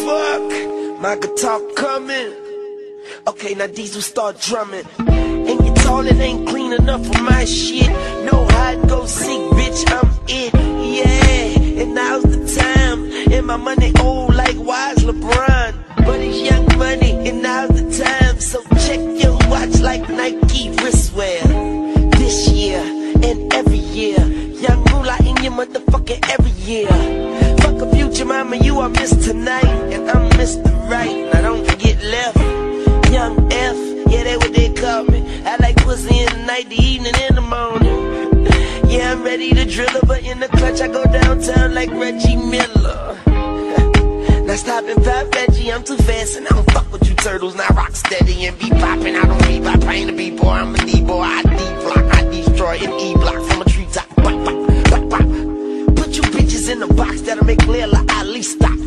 fuck, my guitar coming. Okay, now Diesel start drumming. And your toilet ain't clean enough for my shit. No hide and go seek, bitch, I'm it. Yeah, and now's the time. And my money old like wise LeBron. But it's young money, and now's the time. So check your watch like Nike wristwear. This year and every year, young moolah in your motherfucking every year. Fuck a future mama, you are Miss Tonight, and I'm Mr. Right. Now don't forget left. Young F, yeah, they what they call me. I like pussy in the night, the evening, in the morning. Yeah, I'm ready to drill her, but in the clutch I go downtown like Reggie Miller. Now stop and pop Reggie, I'm too fast and I don't fuck with you turtles. Now rock steady and be poppin', I don't bebop, I ain't a b-boy, I'm a d-boy. I D-block, I destroy an E-block from a treetop. Pop, pop, pop, pop. Put you bitches in a box that'll make Layla Ali stop.